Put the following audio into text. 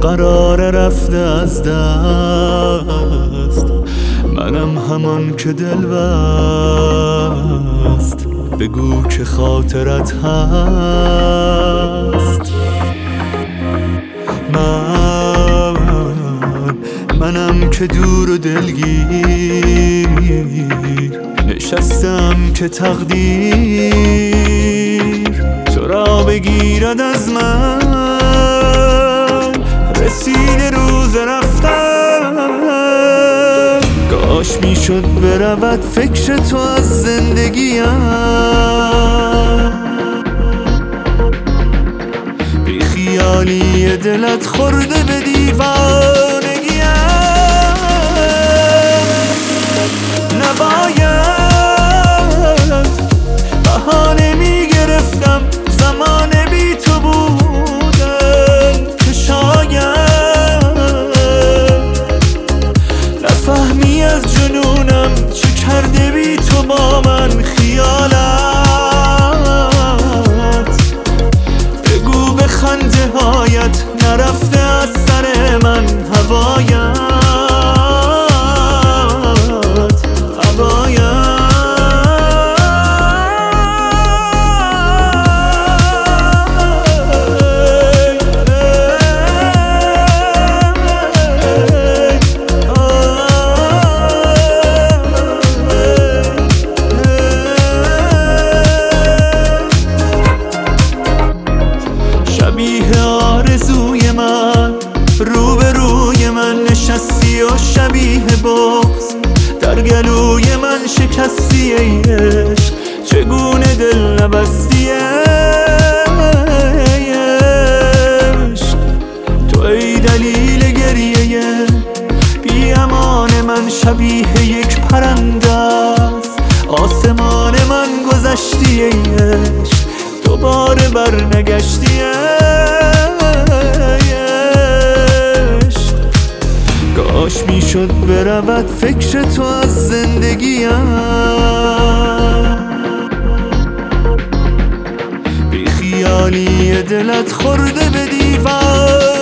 قرار رفته از دست، منم همان که دل بست. بگو که خاطرت هست. منم که دور و دلگیر نشستم که تقدیر تو را بگیرد از من. رسید روز رفتن، کاش میشد برود فکر تو از زندگیم. بی خیالی دلت خورده به دیوانگیم. نباید بهانه میگرفتم زمان بی تو بودن، که شاید نفهمی از جنونم چه کرده بی تو با من خیالت. بگو به خنده هایت نرفته از سر من هوایت. شبیه آرزوی من روبروی من نشستی و شبیه بغض در گلوی من شکستی. ای عشق چگونه دل نبستی؟ ای عشق تو ای دلیل گریه بی امان من، شبیه یک پرنده است آسمان من گذشتی. ای عشق دوباره برنگشتی. کاش میشد برود فکر تو از زندگیم. بی خیالی دلت خورده به دیوار.